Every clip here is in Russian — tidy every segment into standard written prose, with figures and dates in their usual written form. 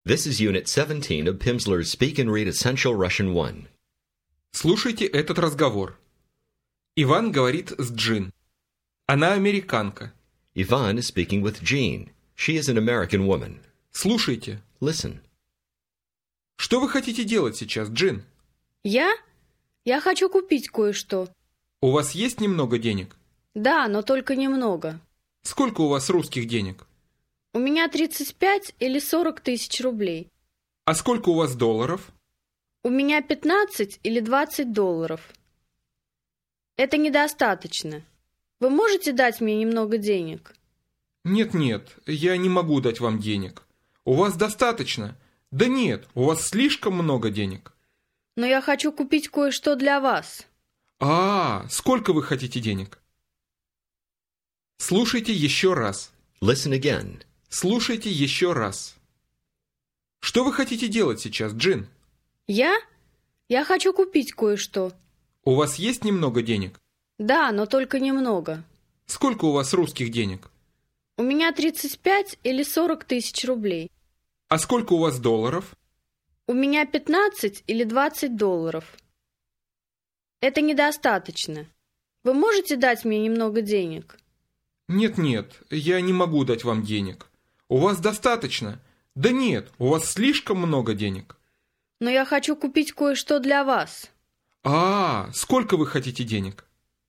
This is Unit 17 of Pimsleur's Speak and Read Essential Russian 1. Слушайте этот разговор. Иван говорит с Джин. Она американка. Ivan is speaking with Jean. She is an American woman. Слушайте. Listen. Что вы хотите делать сейчас, Джин? Я? Я хочу купить кое-что. У вас есть немного денег? Да, но только немного. Сколько у вас русских денег? У меня 35 или 40 тысяч рублей. А сколько у вас долларов? У меня 15 или 20 долларов. Это недостаточно. Вы можете дать мне немного денег? Нет, я не могу дать вам денег. У вас достаточно? Да нет, у вас слишком много денег. Но я хочу купить кое-что для вас. Сколько вы хотите денег? Слушайте еще раз. Listen again. Слушайте еще раз. Что вы хотите делать сейчас, Джин? Я? Я хочу купить кое-что. У вас есть немного денег? Да, но только немного. Сколько у вас русских денег? У меня 35 или 40 тысяч рублей. А сколько у вас долларов? У меня 15 или 20 долларов. Это недостаточно. Вы можете дать мне немного денег? Нет, я не могу дать вам денег. У вас достаточно? Да нет, у вас слишком много денег. Но я хочу купить кое-что для вас. Сколько вы хотите денег?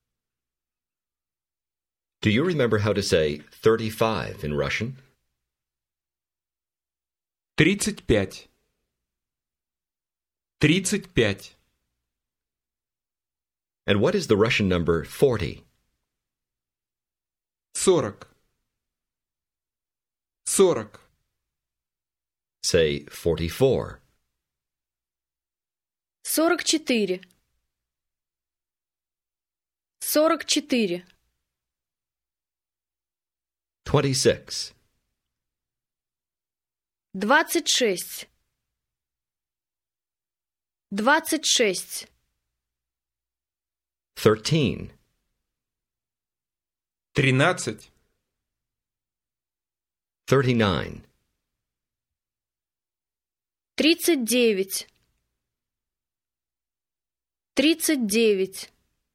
Do you remember how to say 35 in Russian? 35. 35. And what is the Russian number 40? 40. 40. Say 44. 44. 44. 26. 26. 26. 13. 13. 39. 39. 39.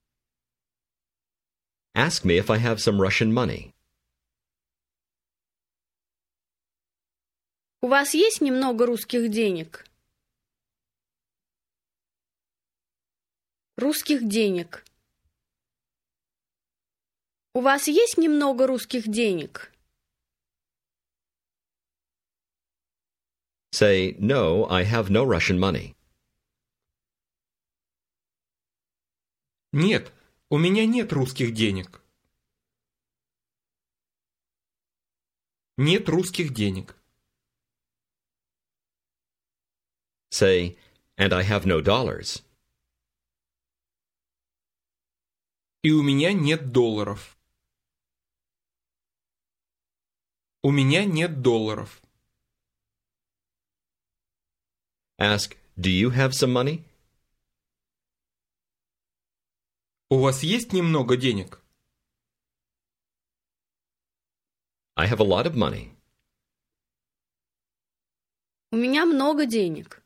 Ask me if I have some Russian money. У вас есть немного русских денег? Русских денег. У вас есть немного русских денег? Say, no, I have no Russian money. Нет, у меня нет русских денег. Нет русских денег. Say, and I have no dollars. И у меня нет долларов. У меня нет долларов. Ask, do you have some money? У вас есть немного денег? I have a lot of money. У меня много денег.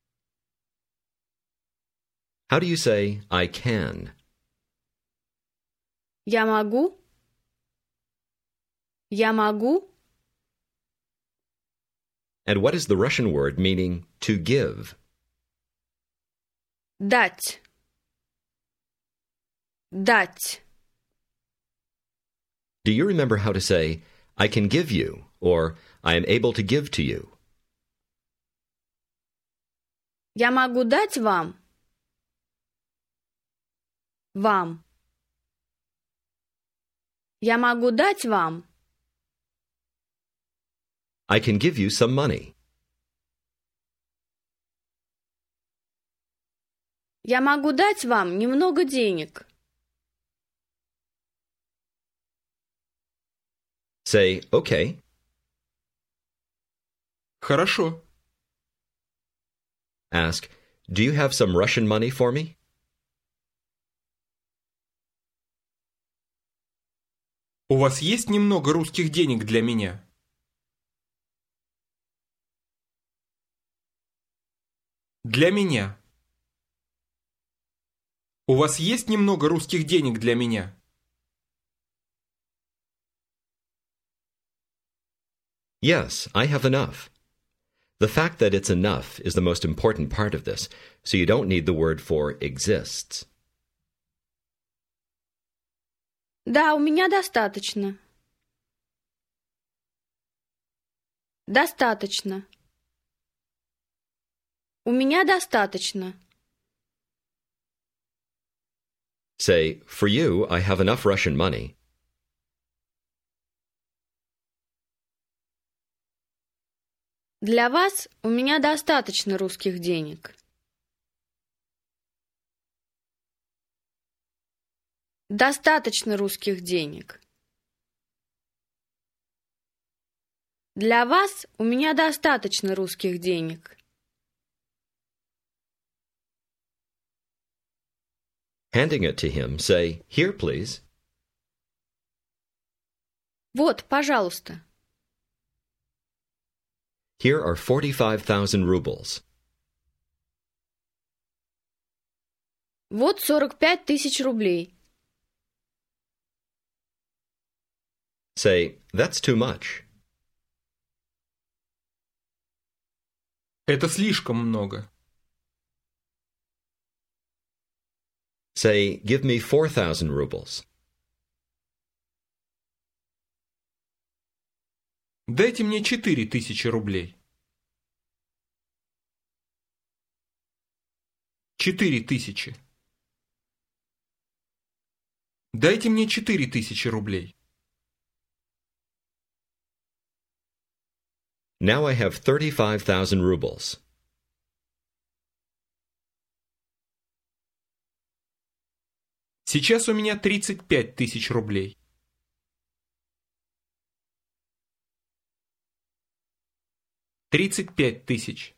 How do you say, I can? Я могу? Я могу? And what is the Russian word meaning to give? Дать. Дать. Do you remember how to say, I can give you, or I am able to give to you? Я могу дать вам? Вам. Я могу дать вам? I can give you some money. Я могу дать вам немного денег. Say, okay. Хорошо. Ask, do you have some Russian money for me? У вас есть немного русских денег для меня? Для меня. У вас есть немного русских денег для меня? Yes, I have enough. The fact that it's enough is the most important part of this, so you don't need the word for exists. Да, у меня достаточно. Достаточно. У меня достаточно. Say, for you, I have enough Russian money. Для вас у меня достаточно русских денег. Достаточно русских денег. Для вас у меня достаточно русских денег. Handing it to him, say, here, please. Вот, пожалуйста. Here are 45,000 rubles. Вот 45 тысяч рублей. Say, that's too much. Это слишком много. Say, give me 4,000 rubles. Дайте мне 4000 рублей. 4000. Дайте мне 4000 рублей. Now I have 35,000 rubles. Сейчас у меня 35 тысяч рублей. 35 тысяч.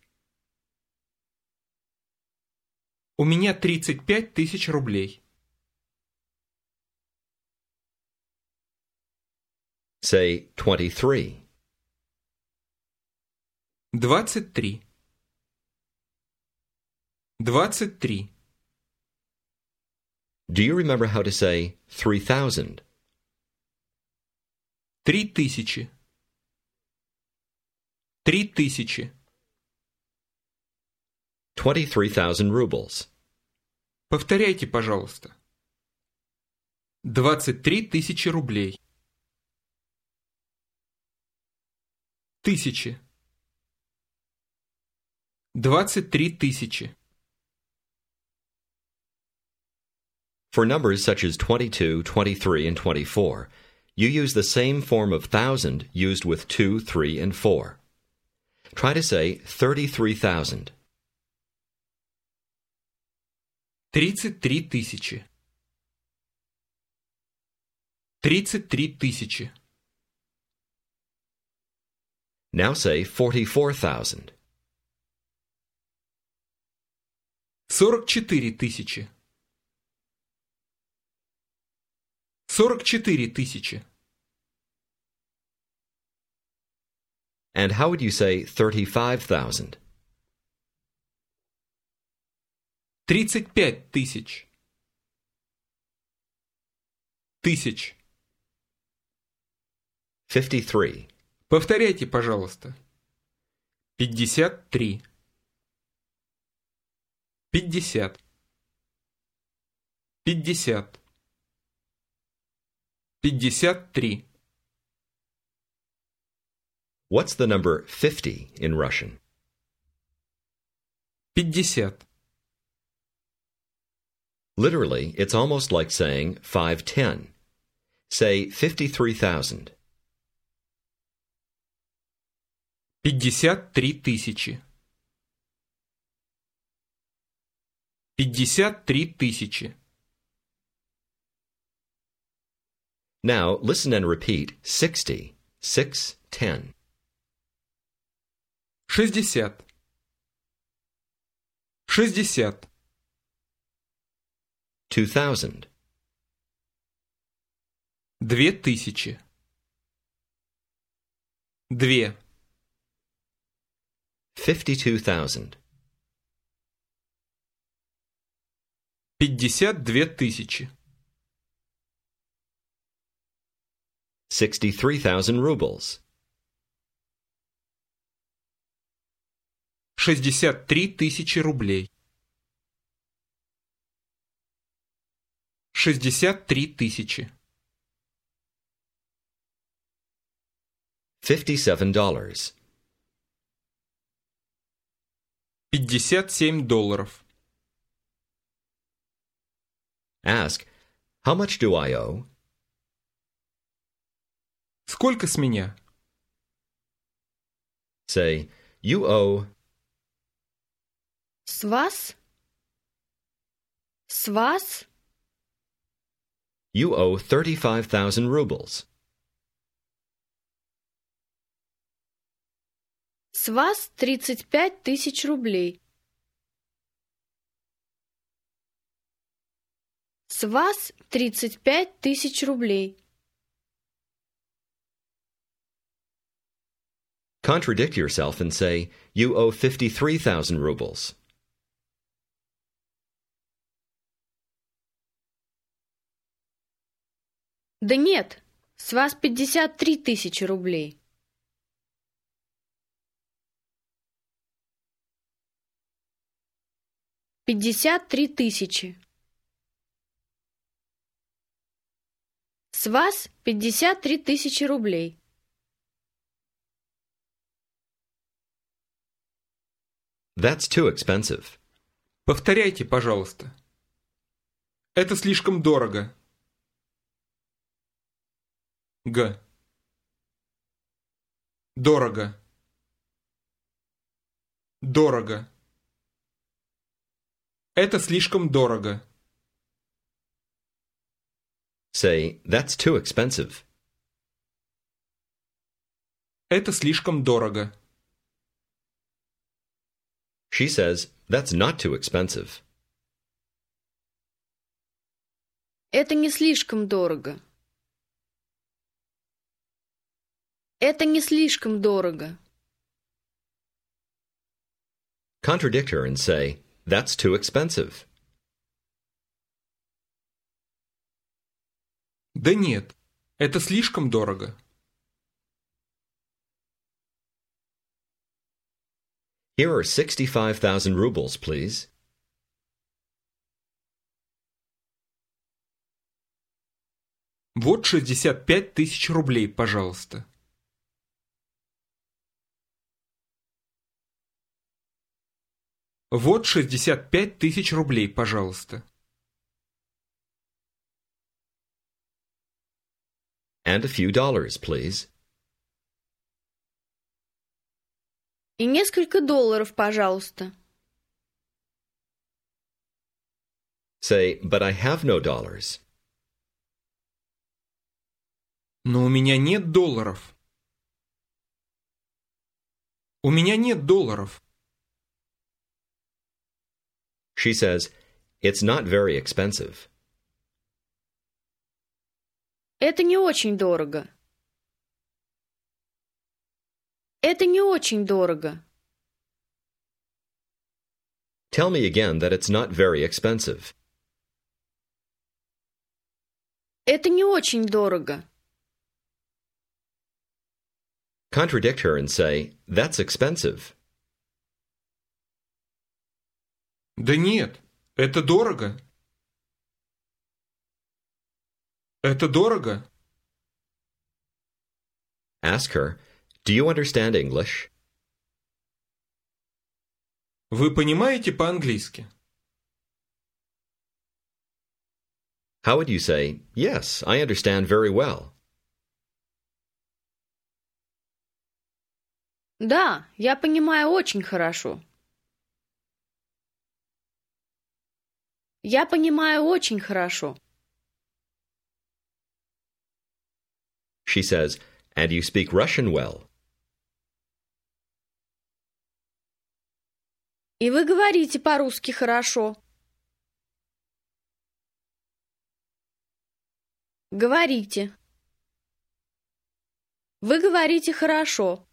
У меня 35 тысяч рублей. Say, 23. 23. 23. Do you remember how to say 3,000? 3000. 3000. 23,000 rubles. Повторяйте, пожалуйста. 23 тысячи рублей. 1000. 23 тысячи. For numbers such as 22, 23, and 24, you use the same form of thousand used with 2, 3, and 4. Try to say 33,000. 33 тысячи. 33 тысячи. Now say 44,000. 44 тысячи. 44 тысячи. And how would you say 35,000? 35 тысяч. Тысяч. 53. Повторяйте, пожалуйста. 53. 50. 50. 53. What's the number 50 in Russian? 50. Literally, it's almost like saying 510. Say 53,000. 53 тысячи. 53 тысячи. Now, listen and repeat 60, 6, 10. 60. 60. 2,000. 2000. 2. 52,000. 52 тысячи. 63,000 rubles. 63 тысячи рублей. 63 тысячи. $57. 57 долларов. Ask, how much do I owe? Сколько с меня? Say, you owe. С вас? С вас? You owe 35,000 rubles. С вас 35 тысяч рублей. С вас 35 тысяч рублей. Contradict yourself and say, you owe 53,000 rubles. Да нет, с вас 53 тысячи рублей. Пятьдесят три тысячи. С вас 53 тысячи рублей. That's too expensive. Повторяйте, пожалуйста. Это слишком дорого. Г. Дорого. Дорого. Это слишком дорого. Say, that's too expensive. Это слишком дорого. She says, that's not too expensive. Это не слишком дорого. Это не слишком дорого. Contradict her and say, that's too expensive. Да нет, это слишком дорого. Here are 65,000 rubles, please. Вот 65 тысяч рублей, пожалуйста. Вот 65 тысяч рублей, пожалуйста. And a few dollars, please. И несколько долларов, пожалуйста. Say, but I have no dollars. Но у меня нет долларов. У меня нет долларов. She says, it's not very expensive. Это не очень дорого. Это не очень дорого. Tell me again that it's not very expensive. Это не очень дорого. Contradict her and say, that's expensive. Да нет, это дорого. Это дорого. Ask her, do you understand English? Вы понимаете по-английски? How would you say, yes, I understand very well? Да, я понимаю очень хорошо. Я понимаю очень хорошо. She says, and you speak Russian well. И вы говорите по-русски хорошо. Говорите. Вы говорите хорошо.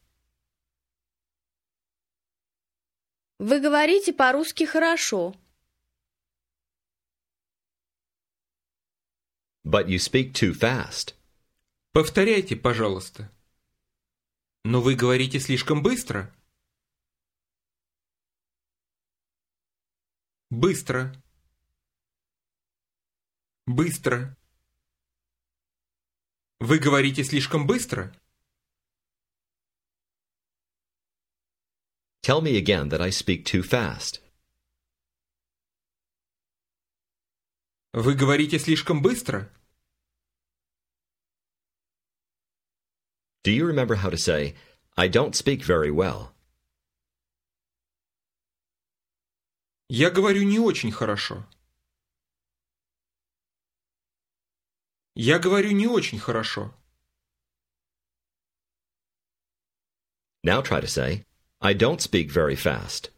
Вы говорите по-русски хорошо. But you speak too fast. Повторяйте, пожалуйста. Но вы говорите слишком быстро. Быстро. Быстро. Вы говорите слишком быстро. Tell me again that I speak too fast. Вы говорите слишком быстро. Do you remember how to say, I don't speak very well? Я говорю не очень хорошо. Я говорю не очень хорошо. Now try to say, I don't speak very fast.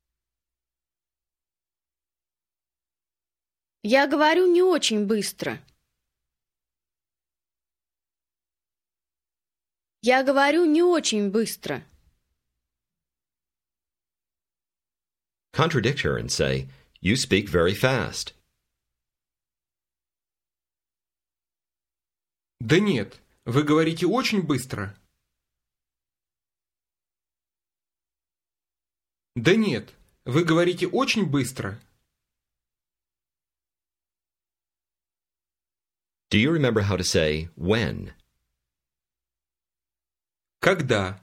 Я говорю не очень быстро. Я говорю не очень быстро. Contradict her and say, you speak very fast. Да нет, вы говорите очень быстро. Да нет, вы говорите очень быстро. Do you remember how to say when? Когда?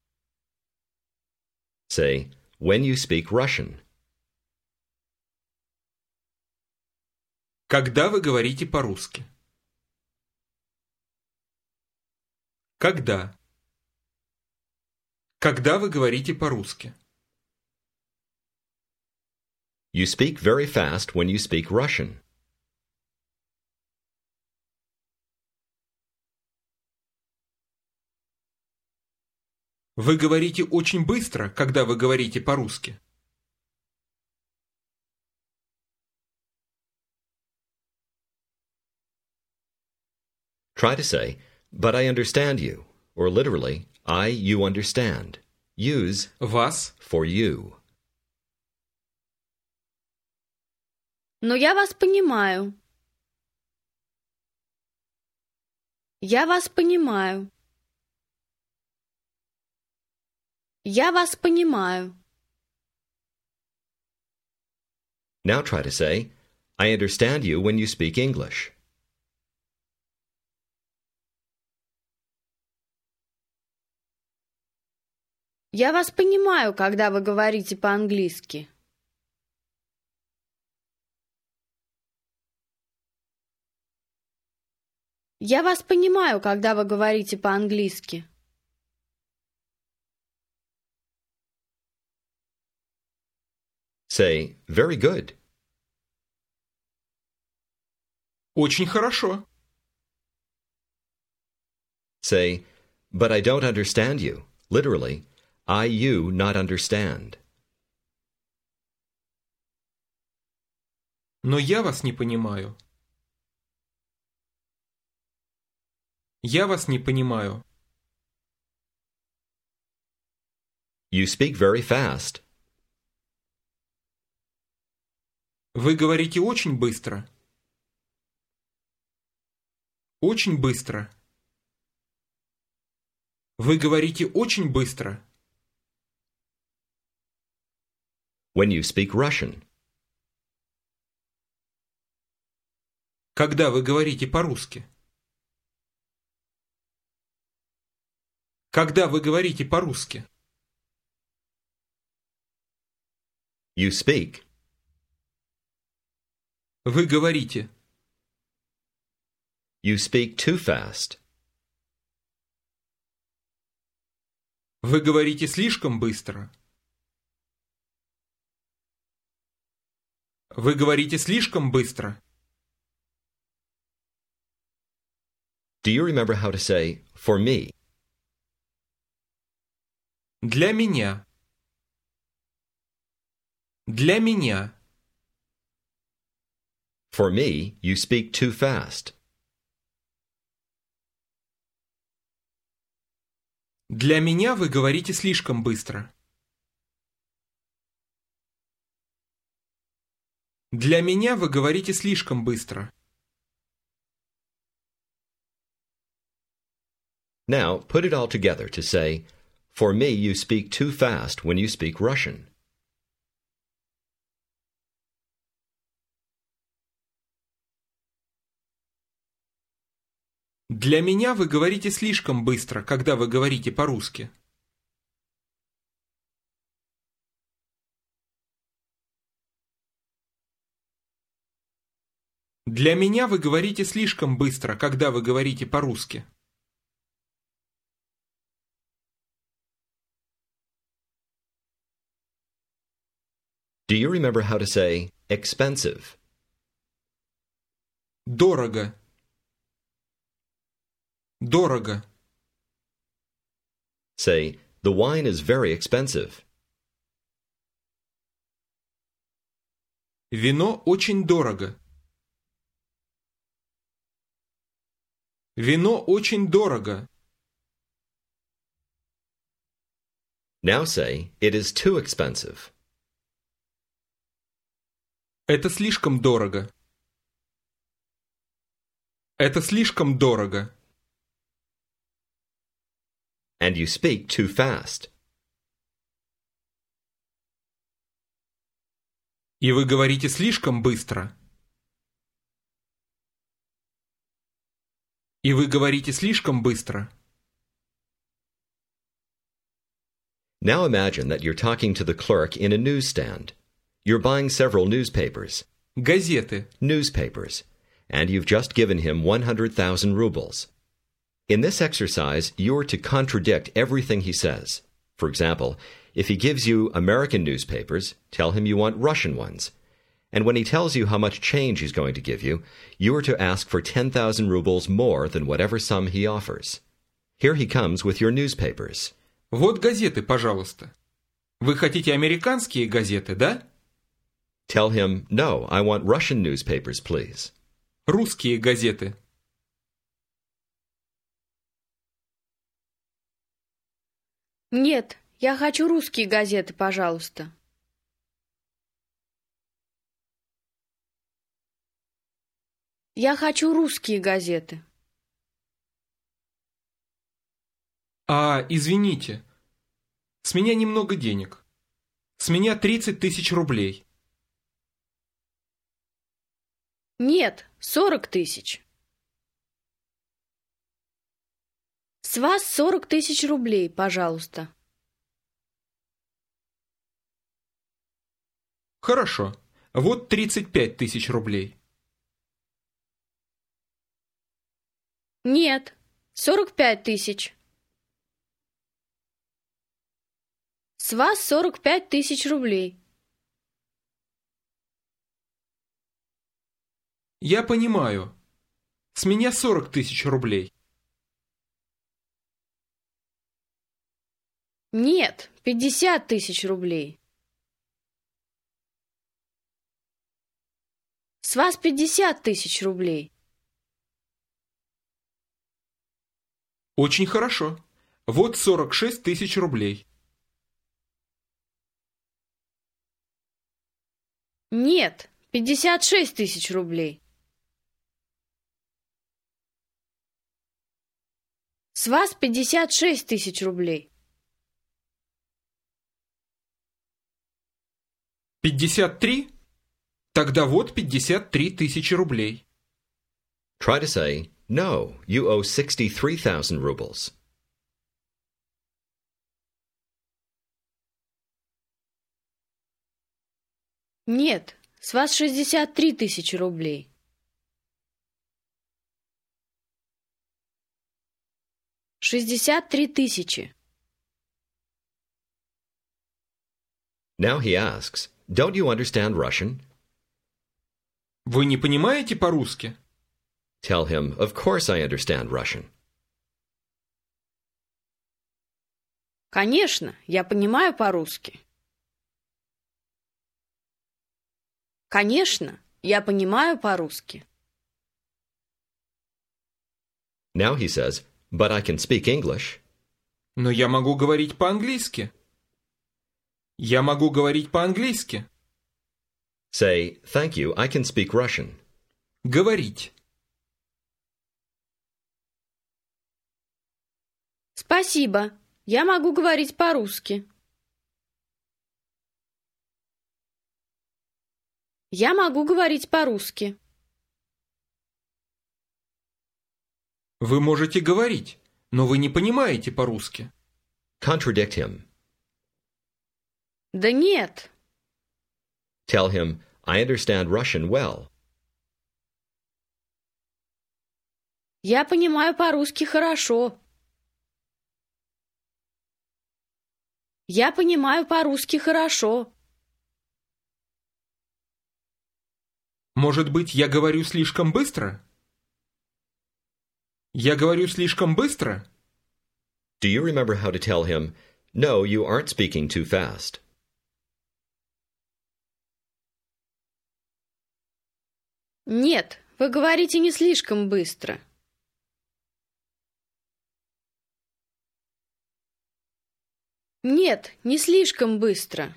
Say, when you speak Russian. Когда вы говорите по-русски? Когда? Когда вы говорите по-русски? You speak very fast when you speak Russian. Вы говорите очень быстро, когда вы говорите по-русски. Try to say, but I understand you, or literally, you understand. Use Вас. for you. Но я вас понимаю. Я вас понимаю. Я вас понимаю. Now try to say, I understand you when you speak English. Я вас понимаю, когда вы говорите по-английски. Я вас понимаю, когда вы говорите по-английски. Say, very good. Очень хорошо. Say, but I don't understand you. Literally, you not understand. Но я вас не понимаю. Я вас не понимаю. You speak very fast. Вы говорите очень быстро. Очень быстро. Вы говорите очень быстро. When you speak Russian. Когда вы говорите по-русски. Когда вы говорите по-русски. You speak. Вы говорите. You speak too fast. Вы говорите слишком быстро. Вы говорите слишком быстро. Do you remember how to say, for me? Для меня. Для меня. For me, you speak too fast. Для меня вы говорите слишком быстро. Для меня вы говорите слишком быстро. Now, put it all together to say, for me, you speak too fast when you speak Russian. Для меня вы говорите слишком быстро, когда вы говорите по-русски. Для меня вы говорите слишком быстро, когда вы говорите по-русски. Do you remember how to say expensive? Дорого. Дорого. Say, the wine is very expensive. Вино очень дорого. Вино очень дорого. Now say, it is too expensive. Это слишком дорого. Это слишком дорого. And you speak too fast. И вы говорите слишком быстро. И вы говорите слишком быстро. Now imagine that you're talking to the clerk in a newsstand. You're buying several newspapers. Газеты. Newspapers. And you've just given him 100,000 rubles. In this exercise, you're to contradict everything he says. For example, if he gives you American newspapers, tell him you want Russian ones. And when he tells you how much change he's going to give you, you are to ask for 10,000 rubles more than whatever sum he offers. Here he comes with your newspapers. Вот газеты, пожалуйста. Вы хотите американские газеты, да? Tell him, no, I want Russian newspapers, please. Русские газеты. Нет, я хочу русские газеты, пожалуйста. Я хочу русские газеты. Извините. С меня немного денег. С меня 30 тысяч рублей. Нет, 40 тысяч. С вас 40 тысяч рублей, пожалуйста. Хорошо. Вот 35 тысяч рублей. Нет, 45 тысяч. С вас 45 тысяч рублей. Я понимаю. С меня 40 тысяч рублей. Нет, 50 тысяч рублей. С вас 50 тысяч рублей. Очень хорошо. Вот 46 тысяч рублей. Нет, 56 тысяч рублей. С вас 56 тысяч рублей. 53? Тогда вот 53 тысячи рублей. Try to say, no, you owe 63,000 rubles. Нет, с вас 63 тысячи рублей. Шестьдесят три тысячи. Now he asks, don't you understand Russian? Вы не понимаете по-русски? Tell him, of course I understand Russian. Конечно, я понимаю по-русски. Конечно, я понимаю по-русски. Now he says, but I can speak English. Но я могу говорить по-английски. Я могу говорить по-английски. Say, thank you, I can speak Russian. Говорить. Спасибо. Я могу говорить по-русски. Я могу говорить по-русски. Вы можете говорить, но вы не понимаете по-русски. Contradict him. Да нет. Tell him, I understand Russian well. Я понимаю по-русски хорошо. Я понимаю по-русски хорошо. Может быть, я говорю слишком быстро? Я говорю слишком быстро? Do you remember how to tell him, no, you aren't speaking too fast? Нет, вы говорите не слишком быстро. Нет, не слишком быстро.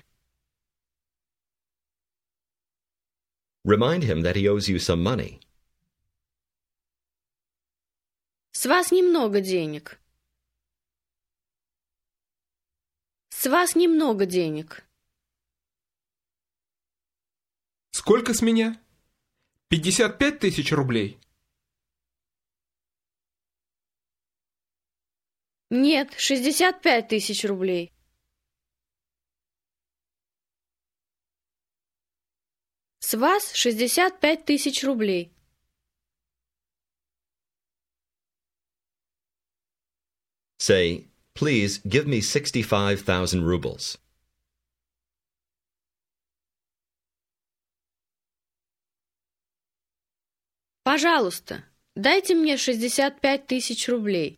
Remind him that he owes you some money. С вас немного денег. С вас немного денег. Сколько с меня? 55 тысяч рублей? Нет, 65 тысяч рублей. С вас 65 тысяч рублей. Say, please give me 65,000 rubles. Пожалуйста, дайте мне 65 тысяч рублей.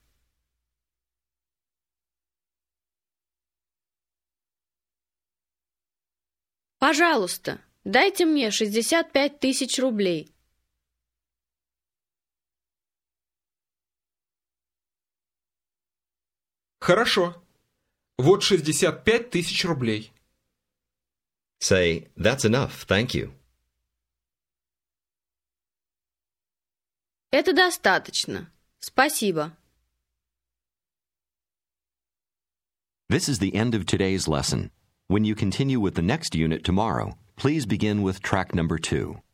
Пожалуйста, дайте мне 65 тысяч рублей. Хорошо. Вот 65 тысяч рублей. Say, that's enough, thank you. Это достаточно. Спасибо. This is the end of today's lesson. When you continue with the next unit tomorrow, please begin with track number 2.